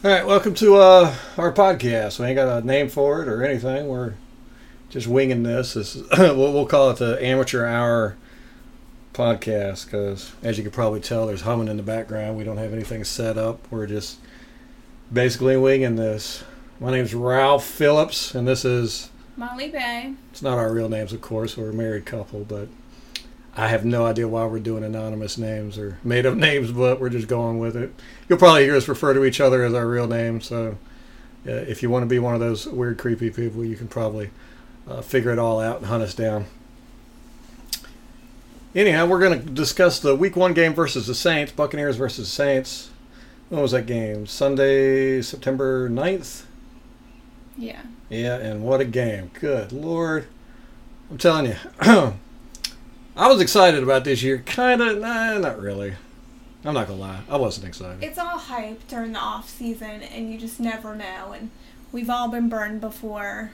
All right, welcome to our podcast. We ain't got a name for it or anything. We're just winging this. This is, we'll call it the Amateur Hour podcast because, as you can probably tell, there's humming in the background. We don't have anything set up. We're just basically winging this. My name's Ralph Phillips, and this is Molly Bay. It's not our real names, of course. We're a married couple, but I have no idea why we're doing anonymous names or made-up names, but we're just going with it. You'll probably hear us refer to each other as our real names, so if you want to be one of those weird, creepy people, you can probably figure it all out and hunt us down. Anyhow, we're going to discuss the Week 1 game versus the Saints, Buccaneers versus Saints. When was that game? Sunday, September 9th? Yeah. Yeah, and what a game. Good Lord. I'm telling you. I was excited about this year. Kind of, not really. I'm not going to lie. I wasn't excited. It's all hype during the off season, and you just never know. And we've all been burned before.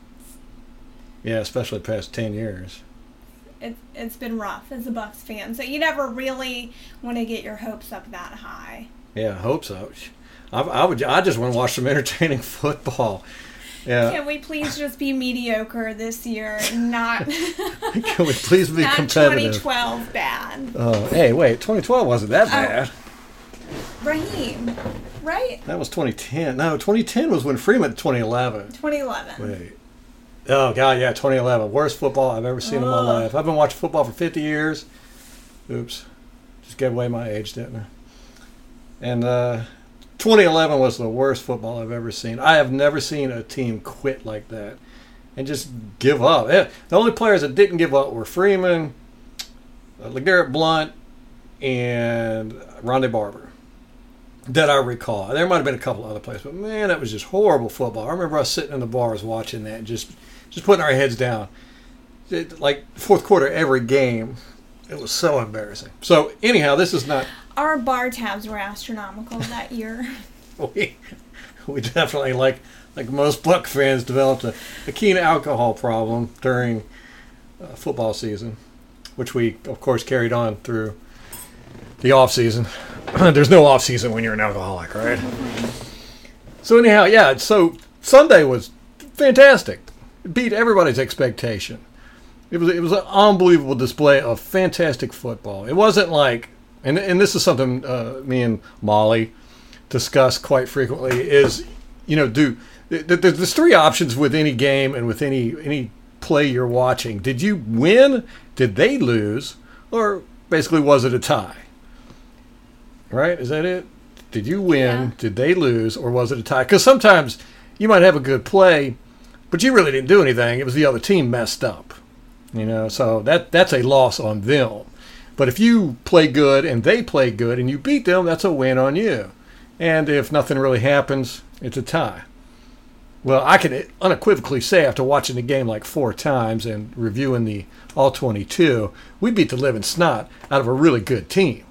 Yeah, especially the past 10 years. It's been rough as a Bucs fan. So you never really want to get your hopes up that high. Yeah, I hope so. I just want to watch some entertaining football. Yeah. Can we please just be mediocre this year and not Can we please be not competitive? 2012 bad? Hey, wait, 2012 wasn't that bad. Raheem, right? That was 2010. No, 2010 was when Freeman 2011. 2011. Wait. Oh, God, yeah, 2011. Worst football I've ever seen in my life. I've been watching football for 50 years. Oops. Just gave away my age, didn't I? And 2011 was the worst football I've ever seen. I have never seen a team quit like that and just give up. The only players that didn't give up were Freeman, LeGarrette Blount, and Rondé Barber that I recall. There might have been a couple other players, but man, that was just horrible football. I remember us sitting in the bars watching that and just putting our heads down. Like fourth quarter every game. It was so embarrassing. So anyhow, this is not... Our bar tabs were astronomical that year. we definitely, like most Buck fans, developed a keen alcohol problem during football season, which we, of course, carried on through the off season. There's no off season when you're an alcoholic, right? So anyhow, yeah. So Sunday was fantastic. It beat everybody's expectation. It was an unbelievable display of fantastic football. It wasn't like, and this is something me and Molly discuss quite frequently, is, there's three options with any game and with any play you're watching. Did you win? Did they lose? Or basically, was it a tie? Right? Is that it? Did you win? Yeah. Did they lose? Or was it a tie? Because sometimes you might have a good play, but you really didn't do anything. It was the other team messed up. So that's a loss on them. But if you play good and they play good and you beat them, that's a win on you. And if nothing really happens, it's a tie. Well, I can unequivocally say after watching the game like 4 times and reviewing the all 22, we beat the living snot out of a really good team.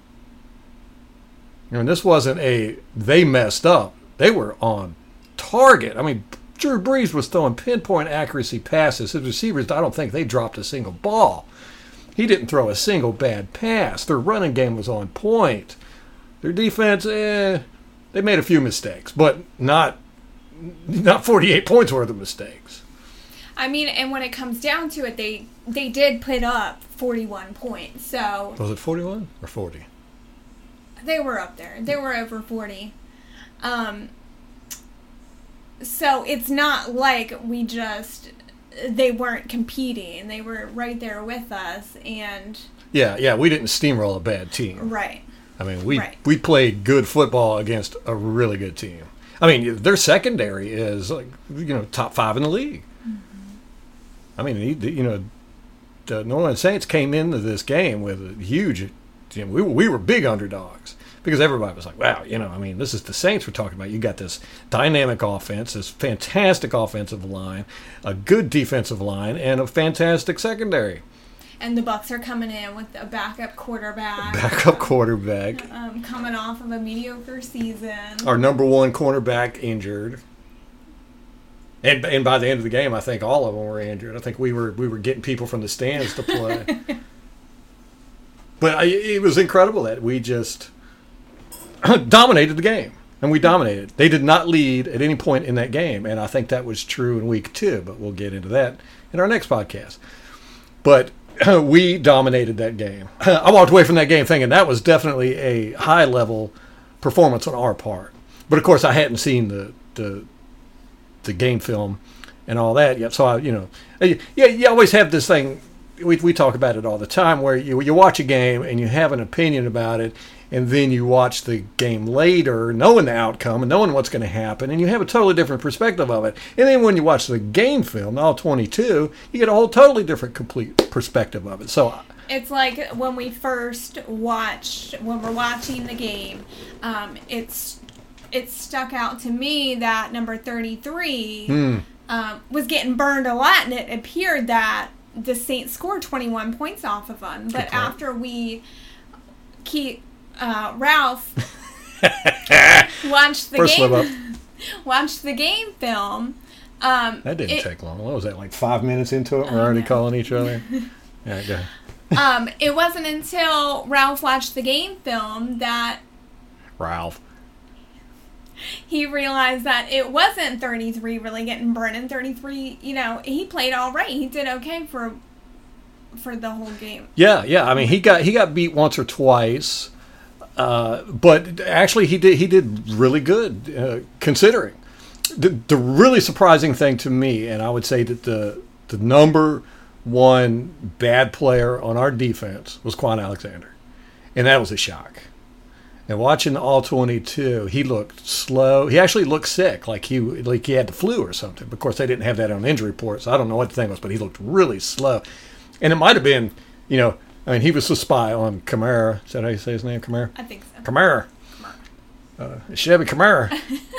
And this wasn't they messed up. They were on target. I mean, Drew Brees was throwing pinpoint accuracy passes. His receivers, I don't think they dropped a single ball. He didn't throw a single bad pass. Their running game was on point. Their defense, they made a few mistakes, but not 48 points worth of mistakes. I mean, and when it comes down to it, they did put up 41 points. So Was it 41 or 40? they were up there. They were over 40. So it's not like they weren't competing. They were right there with us, and Yeah, we didn't steamroll a bad team. right. I mean, we played good football against a really good team. I mean, their secondary is top 5 in the league. Mm-hmm. I mean, the New Orleans Saints came into this game with a huge. We were big underdogs because everybody was like, wow, this is the Saints we're talking about. You got this dynamic offense, this fantastic offensive line, a good defensive line, and a fantastic secondary. And the Bucs are coming in with a backup quarterback. Coming off of a mediocre season. Our number one cornerback injured. And by the end of the game, I think all of them were injured. I think we were getting people from the stands to play. But it was incredible that we just dominated the game. and we dominated. They did not lead at any point in that game, and I think that was true in week 2, but we'll get into that in our next podcast. But we dominated that game. I walked away from that game thinking that was definitely a high-level performance on our part. But, of course, I hadn't seen the game film and all that yet. So, you always have this thing. We talk about it all the time where you watch a game and you have an opinion about it, and then you watch the game later knowing the outcome and knowing what's going to happen, and you have a totally different perspective of it. And then when you watch the game film, all 22, you get a whole totally different, complete perspective of it. So it's like when we're watching the game, it stuck out to me that number 33 was getting burned a lot, and it appeared that the Saints scored 21 points off of them. But after Ralph watched the game film. That didn't take long. What was that, like 5 minutes into it? We're already calling each other. Yeah, go ahead. It wasn't until Ralph watched the game film that he realized that it wasn't 33 really getting burned, and 33, he played all right. He did okay for the whole game. Yeah. I mean, he got beat once or twice, but actually he did really good considering. The really surprising thing to me, and I would say that the number one bad player on our defense was Quan Alexander, and that was a shock. And watching the All-22, he looked slow. He actually looked sick, like he had the flu or something. Of course, they didn't have that on the injury report, so I don't know what the thing was, but he looked really slow. And it might have been, he was the spy on Kamara. Is that how you say his name, Kamara? I think so. Kamara. Chevy Kamara.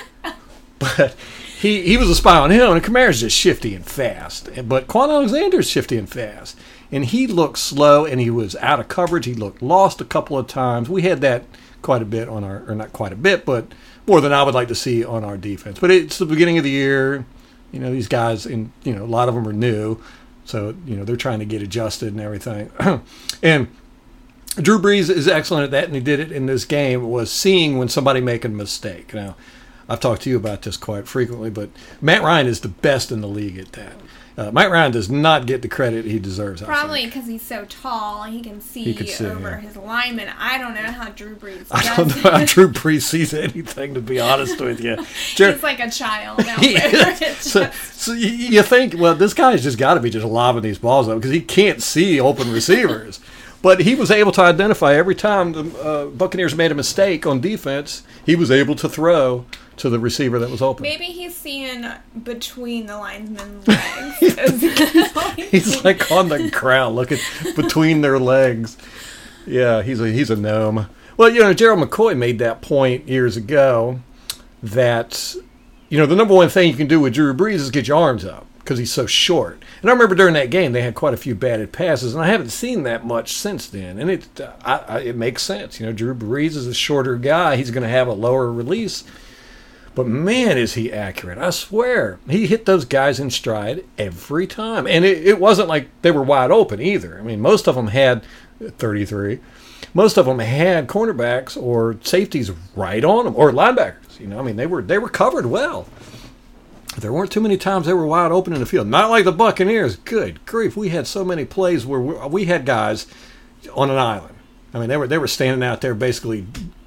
But he was a spy on him, and Kamara's just shifty and fast. But Quan Alexander's shifty and fast. And he looked slow, and he was out of coverage. He looked lost a couple of times. We had that quite a bit on or not quite a bit, but more than I would like to see on our defense. But it's the beginning of the year. These guys, a lot of them are new. So, they're trying to get adjusted and everything. And Drew Brees is excellent at that, and he did it in this game, was seeing when somebody make a mistake. Now, I've talked to you about this quite frequently, but Matt Ryan is the best in the league at that. Matt Ryan does not get the credit he deserves. Probably because he's so tall and he can see over his linemen. I don't know how Drew Brees does. I don't know how Drew Brees sees anything, to be honest with you. He's like a child out there. So you think, well, this guy's just got to be just lobbing these balls up because he can't see open receivers. But he was able to identify every time the Buccaneers made a mistake on defense, he was able to throw to the receiver that was open. Maybe he's seeing between the linemen's legs. He's like on the ground looking between their legs. Yeah, he's a gnome. Well, Gerald McCoy made that point years ago that, the number one thing you can do with Drew Brees is get your arms up because he's so short. And I remember during that game they had quite a few batted passes, and I haven't seen that much since then. And it makes sense. Drew Brees is a shorter guy. He's going to have a lower release. But man, is he accurate. I swear. He hit those guys in stride every time. And it wasn't like they were wide open either. I mean, most of them had 33. Most of them had cornerbacks or safeties right on them, or linebackers. They were covered well. There weren't too many times they were wide open in the field. Not like the Buccaneers. Good grief. We had so many plays where we had guys on an island. I mean, they were standing out there basically,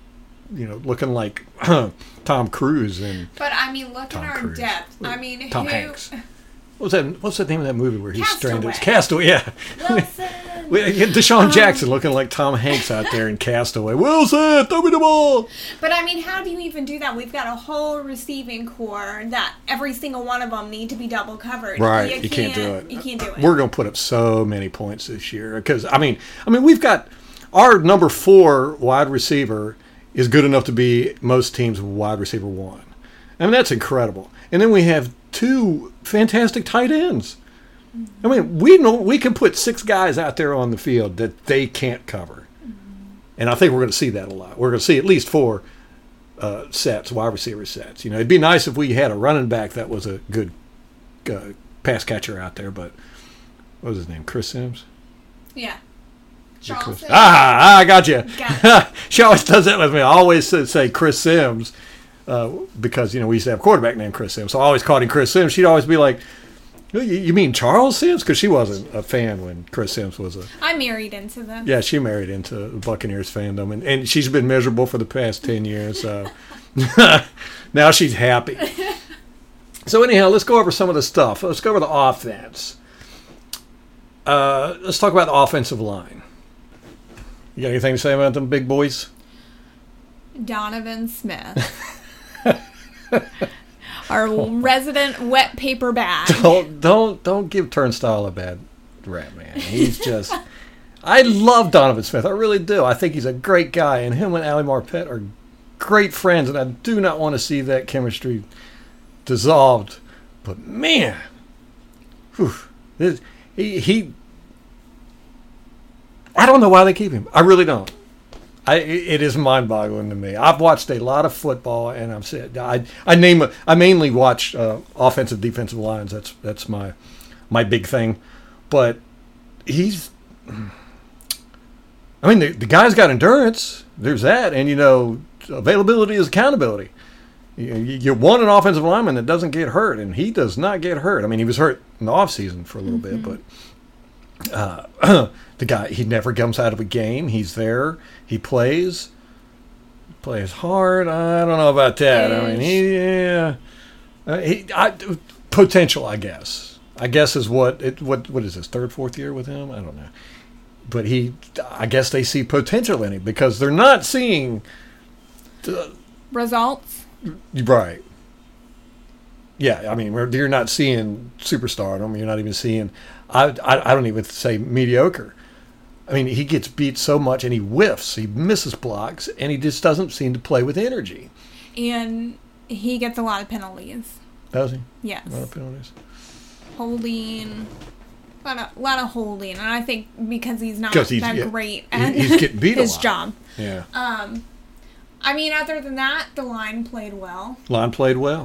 looking like Tom Cruise But look at our depth. Tom Hanks. What's the name of that movie where he's stranded? It's Castaway. Yeah. Wilson. Deshaun Jackson looking like Tom Hanks out there in Castaway. Wilson, throw me the ball. But how do you even do that? We've got a whole receiving core that every single one of them need to be double covered. Right, you can't do it. You can't do it. We're going to put up so many points this year because we've got our number 4 wide receiver is good enough to be most teams' wide receiver 1. That's incredible. And then we have 2 fantastic tight ends. We know we can put 6 guys out there on the field that they can't cover. And I think we're going to see that a lot. We're going to see at least 4 wide receiver sets. It'd be nice if we had a running back that was a good pass catcher out there, but what was his name? Chris Sims? Yeah. I got you. She always does that with me. I always say Chris Sims. because, we used to have a quarterback named Chris Sims. So I always called him Chris Sims. She'd always be like, you mean Charles Sims? Because she wasn't a fan when Chris Sims was a... I married into them. Yeah, she married into Buccaneers fandom. And she's been miserable for the past 10 years. So now she's happy. So anyhow, let's go over some of the stuff. Let's go over the offense. Let's talk about the offensive line. You got anything to say about them big boys? Donovan Smith. Our resident wet paper bag. Don't give Turnstile a bad rap, man. He's just... I love Donovan Smith. I really do. I think he's a great guy. And him and Ali Marpet are great friends. And I do not want to see that chemistry dissolved. But, man... Whew, he I don't know why they keep him. I really don't. It is mind-boggling to me. I've watched a lot of football, and I've said I mainly watch offensive, defensive lines. That's my big thing. But he's, I mean, the guy's got endurance. There's that, and availability is accountability. You want an offensive lineman that doesn't get hurt, and he does not get hurt. I mean, he was hurt in the offseason for a little bit, but the guy, he never comes out of a game. He's there. He plays hard. I don't know about that. I mean, potential, I guess. I guess is what is this, third, fourth year with him? I don't know. But I guess they see potential in him because they're not seeing results. Right. Yeah, I mean, you're not seeing superstardom. You're not even seeing, I don't even say mediocre. I mean, he gets beat so much and he whiffs. He misses blocks and he just doesn't seem to play with energy. And he gets a lot of penalties. Does he? Yes. A lot of penalties. Holding. A lot of holding. And I think because he's not great at he's getting beat his a lot. job. Yeah. I mean, other than that, the line played well. Line played well.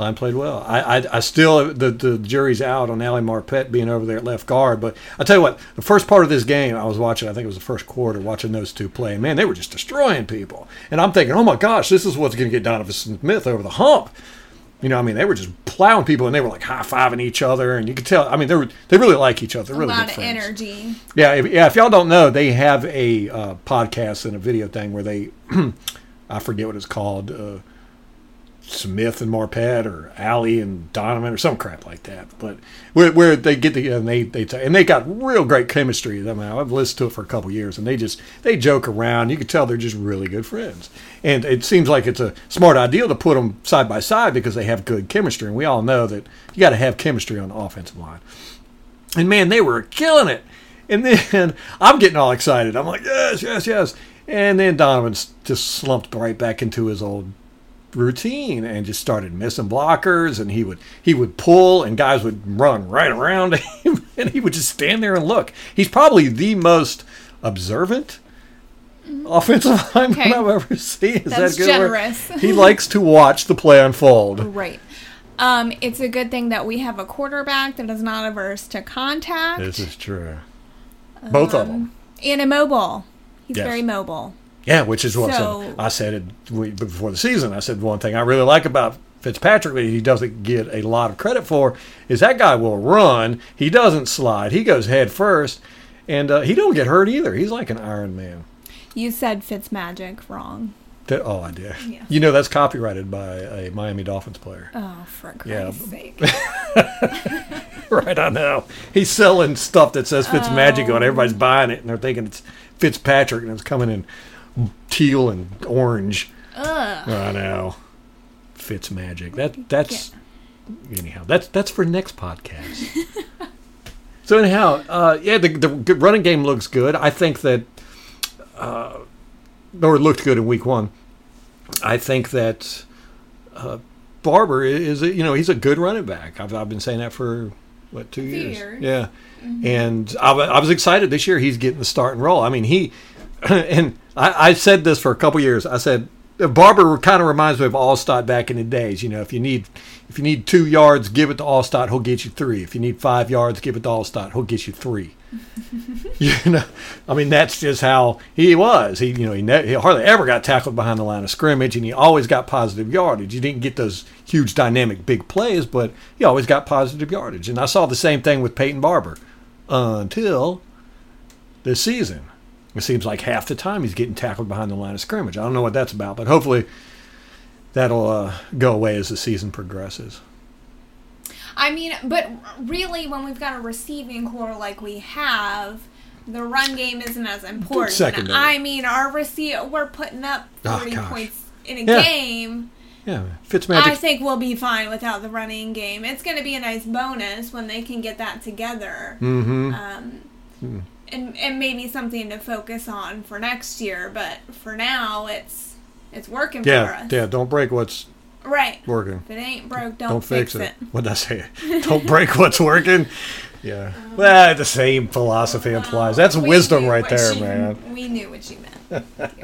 I still, the jury's out on Ali Marpet being over there at left guard. But I tell you what, the first part of this game I was watching, I think it was the first quarter, watching those two play. And man, they were just destroying people. And I'm thinking, oh my gosh, this is what's going to get Donovan Smith over the hump. They were just plowing people, and they were like high-fiving each other, and you could tell. I mean, they really like each other. They're really good friends. A lot of energy. Yeah, if y'all don't know, they have a podcast and a video thing where they, I forget what it's called, Smith and Marpet or Allie and Donovan or some crap like that. But where they get together and they got real great chemistry. I mean, I've listened to it for a couple years, and they joke around. You can tell they're just really good friends. And it seems like it's a smart idea to put them side by side because they have good chemistry. And we all know that you got to have chemistry on the offensive line. And man, they were killing it. And then I'm getting all excited. I'm like, yes. And then Donovan just slumped right back into his old routine and just started missing blockers, and he would pull and guys would run right around him and he would just stand there and look. He's probably the most observant offensive lineman I've ever seen. That's that good? Generous. He likes to watch the play unfold. Right. It's a good thing that we have a quarterback that is not averse to contact. This is true. Both of them. And immobile. He's Yes. very mobile. Yeah, which is what I said before the season. I said one thing I really like about Fitzpatrick that he doesn't get a lot of credit for is that guy will run. He doesn't slide. He goes head first, and he don't get hurt either. He's like an Iron Man. You said Fitzmagic wrong. I did. Yeah. That's copyrighted by a Miami Dolphins player. Oh, for Christ's sake. Right, I know. He's selling stuff that says Fitzmagic on it. Everybody's buying it, and they're thinking it's Fitzpatrick, and it's coming in teal and orange. Ugh. I know. Fitzmagic. Anyhow, that's for next podcast. So anyhow, the running game looks good. I think that or it looked good in week one. I think that Barber is he's a good running back. I've been saying that for 2 years? Yeah. Mm-hmm. And I was excited this year. He's getting the start and roll. I mean, and I said this for a couple years. I said Barber kind of reminds me of Allstott back in the days. If you need 2 yards, give it to Allstott. He'll get you 3. If you need 5 yards, give it to Allstott. He'll get you 3. You know, I mean, that's just how he was. He hardly ever got tackled behind the line of scrimmage, and he always got positive yardage. He didn't get those huge, dynamic, big plays, but he always got positive yardage. And I saw the same thing with Peyton Barber until this season. It seems like half the time he's getting tackled behind the line of scrimmage. I don't know what that's about, but hopefully that'll go away as the season progresses. I mean, but really, when we've got a receiving core like we have, the run game isn't as important. Secondary. I mean, we're putting up 40 points in a game. Yeah, Fitzmagic. I think we'll be fine without the running game. It's going to be a nice bonus when they can get that together. Mm-hmm. And maybe something to focus on for next year. But for now, it's working for us. Yeah, don't break what's right working. If it ain't broke, don't fix it. What did I say? Don't break what's working. Yeah. Well, the same philosophy applies. That's wisdom right there, man. We knew what you meant.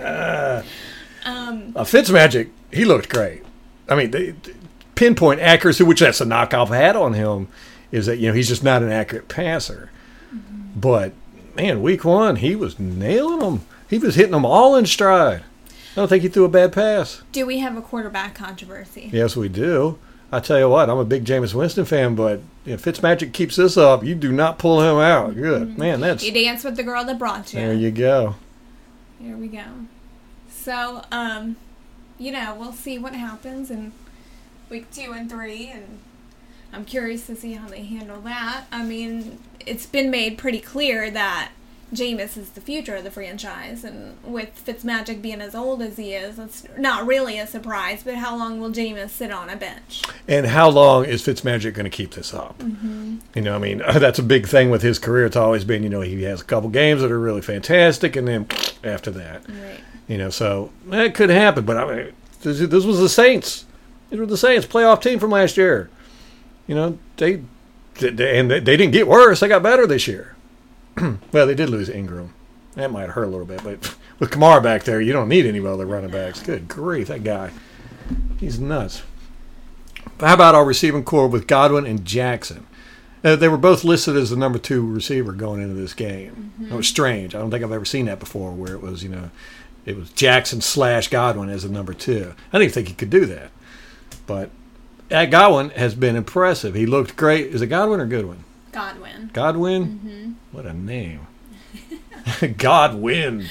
Fitzmagic, he looked great. I mean, the pinpoint accuracy, which that's a knock I've had on him, is that he's just not an accurate passer. Mm-hmm. But man, week 1 he was nailing them. He was hitting them all in stride. I don't think he threw a bad pass. Do we have a quarterback controversy? Yes, we do. I tell you what, I'm a big Jameis Winston fan, but if Fitzmagic keeps this up, you do not pull him out. Good. Mm-hmm. Man, that's... You dance with the girl that brought you. There you go. There we go. So, we'll see what happens in week 2 and 3, and I'm curious to see how they handle that. I mean, it's been made pretty clear that Jameis is the future of the franchise, and with Fitzmagic being as old as he is, it's not really a surprise, but how long will Jameis sit on a bench? And how long is Fitzmagic going to keep this up? Mm-hmm. I mean, that's a big thing with his career. It's always been, he has a couple games that are really fantastic, and then after that. Right. So that could happen, but I mean, this was the Saints. These were the Saints, playoff team from last year. They didn't get worse. They got better this year. Well, they did lose Ingram. That might hurt a little bit, but with Kamara back there, you don't need any other running backs. Good grief, that guy. He's nuts. But how about our receiving core with Godwin and Jackson? They were both listed as the number 2 receiver going into this game. Mm-hmm. It was strange. I don't think I've ever seen that before, where it was, it was Jackson / Godwin as the number 2. I didn't think he could do that. But Godwin has been impressive. He looked great. Is it Godwin or Goodwin? Godwin. Godwin? Mm-hmm. What a name. Godwin.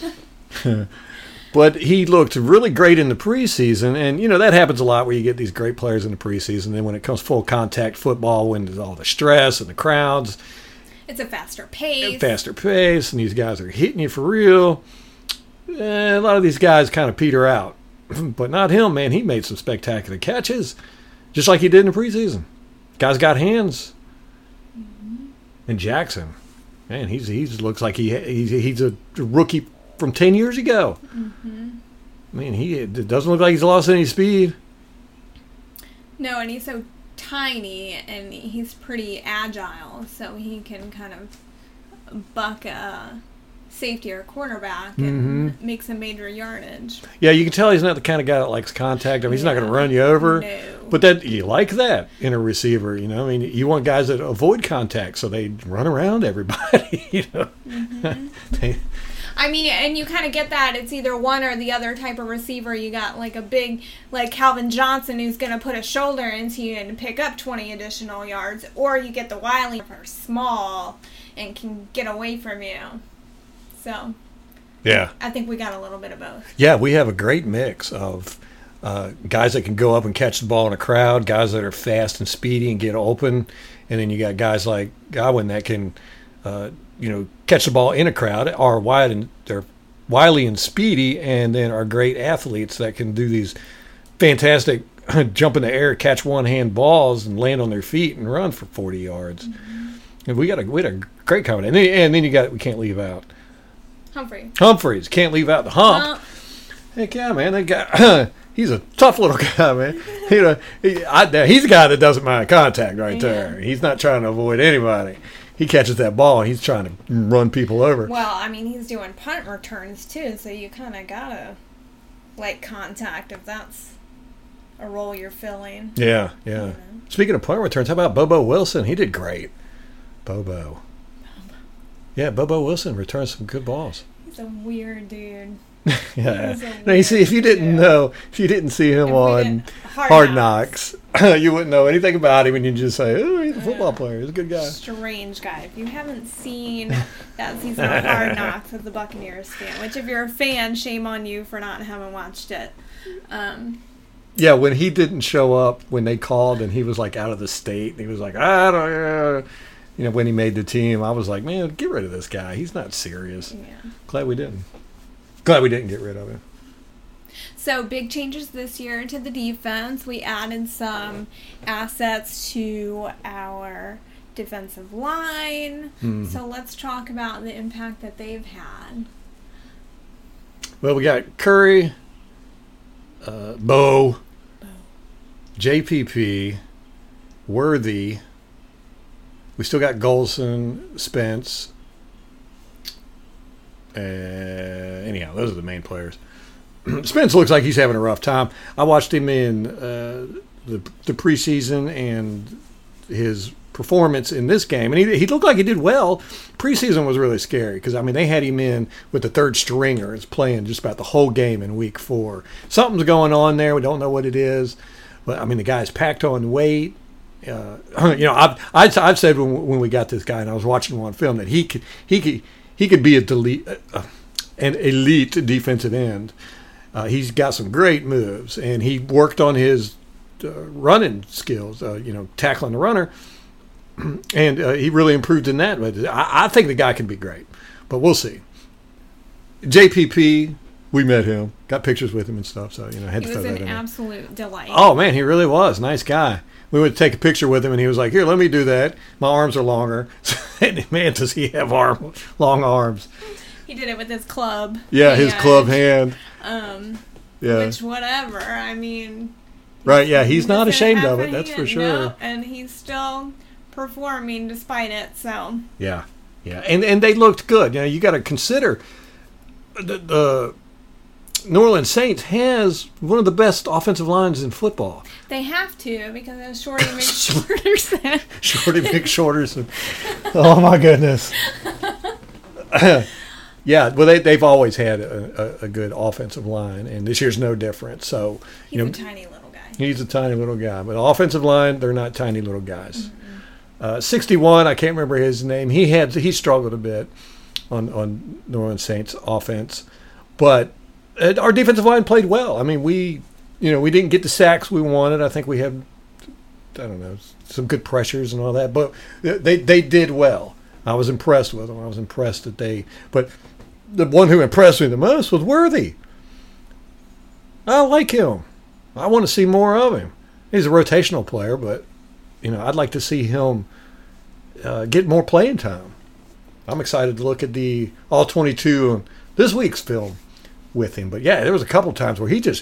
But he looked really great in the preseason, and that happens a lot where you get these great players in the preseason, then when it comes full contact football, when there's all the stress and the crowds, it's a faster pace, and these guys are hitting you for real. A lot of these guys kind of peter out, but not him, man. He made some spectacular catches, just like he did in the preseason. Guy's got hands. Mm-hmm. And Jackson, man, he looks like he's a rookie from 10 years ago. Mm-hmm. I mean, it doesn't look like he's lost any speed. No, and he's so tiny, and he's pretty agile, so he can kind of buck a safety or cornerback and make some major yardage. Yeah, you can tell he's not the kind of guy that likes contact. I mean, he's not going to run you over. No. But you like that in a receiver, I mean, you want guys that avoid contact, so they run around everybody, Mm-hmm. I mean, and you kind of get that. It's either one or the other type of receiver. You got like a big, like Calvin Johnson, who's going to put a shoulder into you and pick up 20 additional yards, or you get the Wiley, who are small and can get away from you. So, yeah, I think we got a little bit of both. Yeah, we have a great mix of guys that can go up and catch the ball in a crowd, guys that are fast and speedy and get open, and then you got guys like Godwin that can, catch the ball in a crowd, are wide and they're wily and speedy, and then are great athletes that can do these fantastic jump in the air, catch one-hand balls, and land on their feet and run for 40 yards. Mm-hmm. And we had a great combination. And then we can't leave out Humphreys. Can't leave out the hump. Heck yeah, man. That guy, he's a tough little guy, man. He's a guy that doesn't mind contact right there. He's not trying to avoid anybody. He catches that ball, and he's trying to run people over. Well, I mean, he's doing punt returns, too, so you kind of got to like contact if that's a role you're filling. Yeah. Speaking of punt returns, how about Bobo Wilson? He did great. Bobo. Yeah, Bobo Wilson returns some good balls. He's a weird dude. Yeah. Now, you see, if you didn't see him on Hard Knocks, you wouldn't know anything about him, and you'd just say, "Oh, he's a football player. He's a good guy." Strange guy. If you haven't seen that season of Hard Knocks with the Buccaneers fan, which if you're a fan, shame on you for not having watched it. Yeah, when he didn't show up when they called, and he was like out of the state, and he was like, "I don't." When he made the team, I was like, "Man, get rid of this guy. He's not serious." Yeah. Glad we didn't get rid of him. So big changes this year to the defense. We added some assets to our defensive line. So let's talk about the impact that they've had. Well, we got Curry, Bo, JPP, Worthy. We still got Golson, Spence. Anyhow, those are the main players. Spence looks like he's having a rough time. I watched him in the preseason and his performance in this game, and he looked like he did well. Preseason was really scary because, they had him in with the third stringers playing just about the whole game in week 4. Something's going on there. We don't know what it is. But, the guy's packed on weight. I've said when we got this guy and I was watching him on film that he could be an elite defensive end. He's got some great moves, and he worked on his running skills, tackling the runner, and he really improved in that. But I think the guy can be great, but we'll see. JPP, we met him, got pictures with him and stuff, so had to throw that in there. He was an absolute delight. Oh man, he really was. Nice guy. We went to take a picture with him, and he was like, "Here, let me do that. My arms are longer." And man, does he have long arms. He did it with his club. Yeah, his club hand. Yeah. Which, whatever. Right, yeah, he's not ashamed of it, that's for sure. No, and he's still performing despite it, so. Yeah. And they looked good. You got to consider the New Orleans Saints has one of the best offensive lines in football. They have to, because of Shorty McShorterson. Shorty McShorterson. Oh, my goodness. Yeah, well, they've always had a good offensive line, and this year's no different. So he's a tiny little guy. He's a tiny little guy, but offensive line, they're not tiny little guys. 61, I can't remember his name. He struggled a bit on New Orleans Saints offense, but our defensive line played well. We didn't get the sacks we wanted. I think we had, some good pressures and all that, but they did well. I was impressed with them. I was impressed but the one who impressed me the most was Worthy. I like him. I want to see more of him. He's a rotational player, but, I'd like to see him get more playing time. I'm excited to look at the all 22 on this week's film with him. But yeah, there was a couple times where he just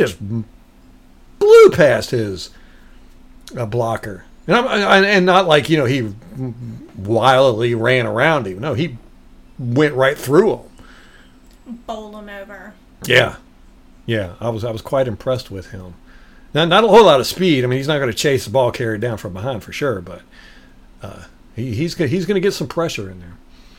blew past his blocker. And not like, he wildly ran around him. No, he went right through him. Bowled him over. Yeah. I was quite impressed with him. Not a whole lot of speed. He's not going to chase the ball carried down from behind for sure, but he's going to get some pressure in there.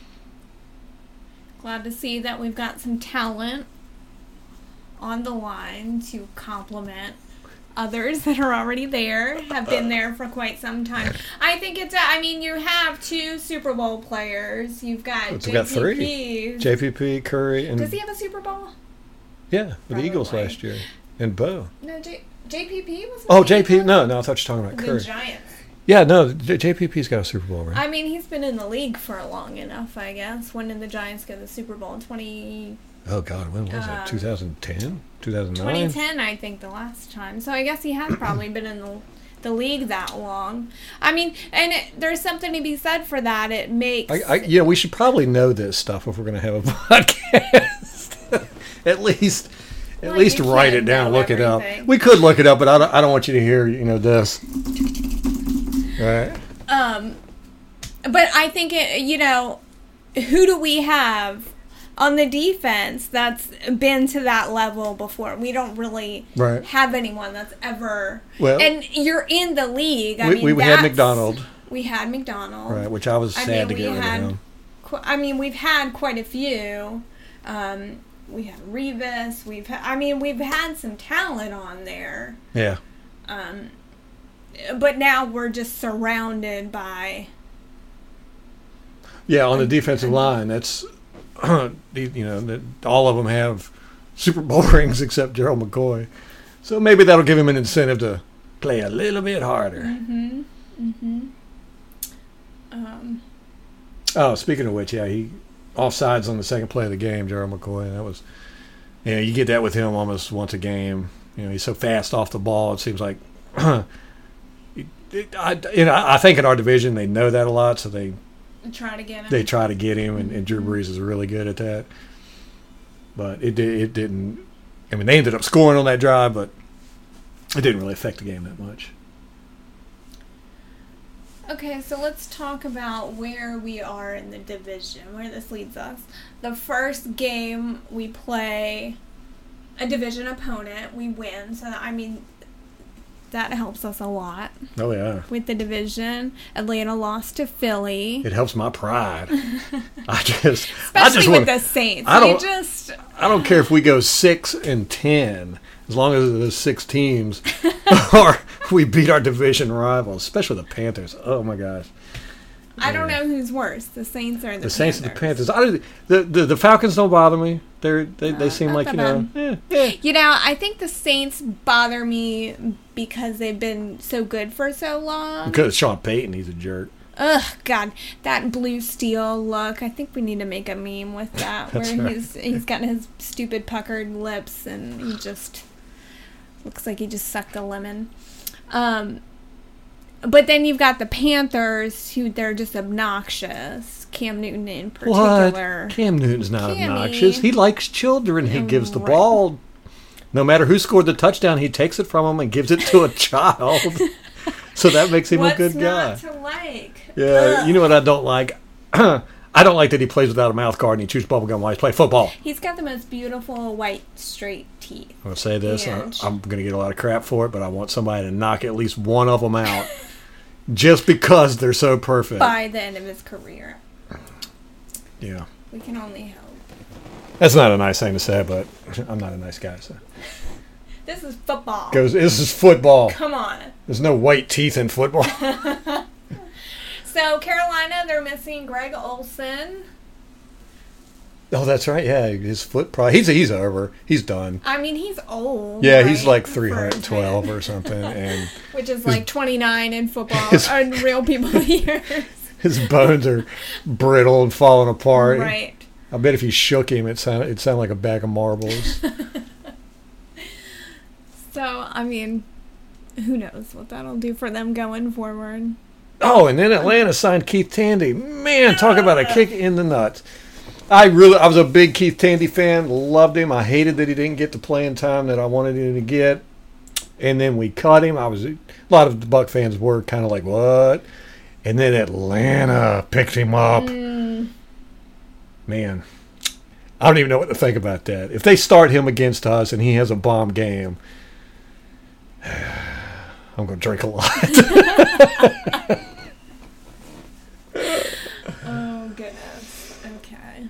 Glad to see that we've got some talent on the line to complement others that are already there, have been there for quite some time. I think you have 2 Super Bowl players. You've got JPP. We've got 3. JPP, Curry, and... Does he have a Super Bowl? Yeah, with the Eagles last year. And Bo. No, JPP was... Oh, JP... No, I thought you were talking about Curry. The Giants. Yeah, no, JPP's got a Super Bowl, right? He's been in the league for long enough, I guess. When did the Giants get the Super Bowl? Oh, God, when was that? 2010? 2009? 2010, I think, the last time. So I guess he has probably been in the league that long. There's something to be said for that. It makes... we should probably know this stuff if we're going to have a podcast. At least write it down, look it up. We could look it up, but I don't want you to hear, this. Right. But I think who do we have on the defense that's been to that level before? We don't really have anyone that's ever. Well, and you're in the league. We had McDonald. We had McDonald. Right, which I was sad to get rid of him. we've had quite a few. We had Revis. We've had some talent on there. Yeah. But now we're just surrounded by. Yeah, on the defensive line, that's all of them have Super Bowl rings except Gerald McCoy. So maybe that'll give him an incentive to play a little bit harder. Mm-hmm. Mm-hmm. Oh, speaking of which, he offsides on the second play of the game, Gerald McCoy. That was, you get that with him almost once a game. He's so fast off the ball. It seems like, I think in our division they know that a lot, so they try to get him. They try to get him, and Drew Brees is really good at that. But it didn't. I mean, they ended up scoring on that drive, but it didn't really affect the game that much. Okay, so let's talk about where we are in the division, where this leads us. The first game we play a division opponent, we win. So, that helps us a lot. Oh, yeah. With the division. Atlanta lost to Philly. It helps my pride. Especially with the Saints. I don't care if we go 6-10, as long as there's 6 teams, or we beat our division rivals, especially the Panthers. Oh, my gosh. I don't know who's worse, the Saints or the Panthers. The Saints and the Panthers. The Falcons don't bother me. They seem like, I think the Saints bother me because they've been so good for so long. Because Sean Payton, he's a jerk. Ugh, God, that blue steel look. I think we need to make a meme with that, where he's got his stupid puckered lips and he just looks like he just sucked a lemon. But then you've got the Panthers, who they're just obnoxious. Cam Newton in particular. What? Cam Newton's not obnoxious. He likes children. He gives the ball. No matter who scored the touchdown, he takes it from him and gives it to a child. So that makes him a good guy. What's not to like? Yeah, you know what I don't like? I don't like that he plays without a mouth guard and he chews bubblegum while he's playing football. He's got the most beautiful white straight teeth. I'm going to say this. I'm going to get a lot of crap for it, but I want somebody to knock at least one of them out. Just because they're so perfect. By the end of his career. Yeah. We can only hope. That's not a nice thing to say, but I'm not a nice guy, so. This is football. This is football. Come on. There's no white teeth in football. So, Carolina, they're missing Greg Olsen. Oh, that's right. Yeah, his foot probably. He's over. He's done. He's old. Yeah, right? He's like 312 or something, and which is like 29 in football in real people years. His bones are brittle and falling apart. Right. I bet if you shook him, it'd sound like a bag of marbles. So, who knows what that'll do for them going forward. Oh, and then Atlanta signed Keith Tandy. Man, talk about a kick in the nuts. I was a big Keith Tandy fan, loved him. I hated that he didn't get the playing time that I wanted him to get. And then we cut him. A lot of the Buck fans were kind of like, what? And then Atlanta picked him up. Man, I don't even know what to think about that. If they start him against us and he has a bomb game, I'm going to drink a lot. Oh, goodness. Okay.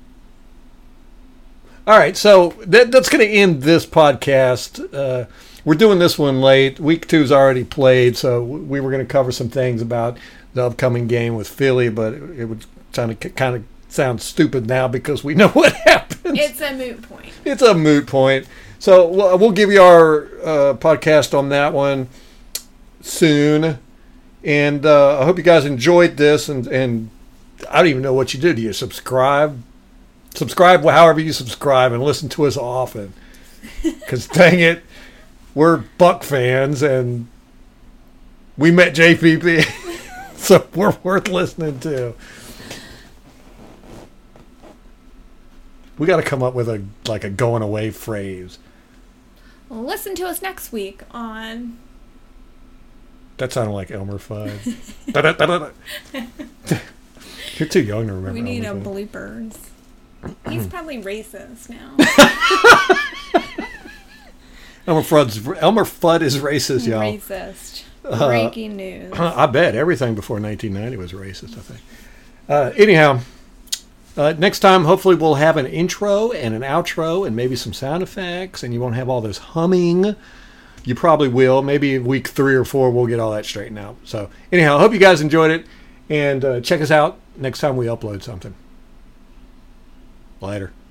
All right, so that's going to end this podcast. We're doing this one late. Week 2's already played, so we were going to cover some things about the upcoming game with Philly, but it would kind of sound stupid now because we know what happens. It's a moot point. It's a moot point. So we'll give you our podcast on that one soon. And I hope you guys enjoyed this. And I don't even know what you do. Do you subscribe? Subscribe however you subscribe and listen to us often. Because dang it, we're Buck fans and we met JPP. So we're worth listening to. We got to come up with a going away phrase. Well, listen to us next week on. That sounded like Elmer Fudd. You're too young to remember. We need Elmer bloopers. He's probably racist now. Elmer Fudd is racist, y'all. Racist. Breaking news. I bet everything before 1990 was racist, I think. Anyhow, Next time, hopefully, we'll have an intro and an outro and maybe some sound effects, and you won't have all this humming. You probably will. Maybe week 3 or 4, we'll get all that straightened out. So, anyhow, I hope you guys enjoyed it, and check us out next time we upload something. Later.